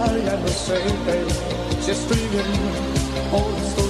I ever say, hey, just leaving all the stories.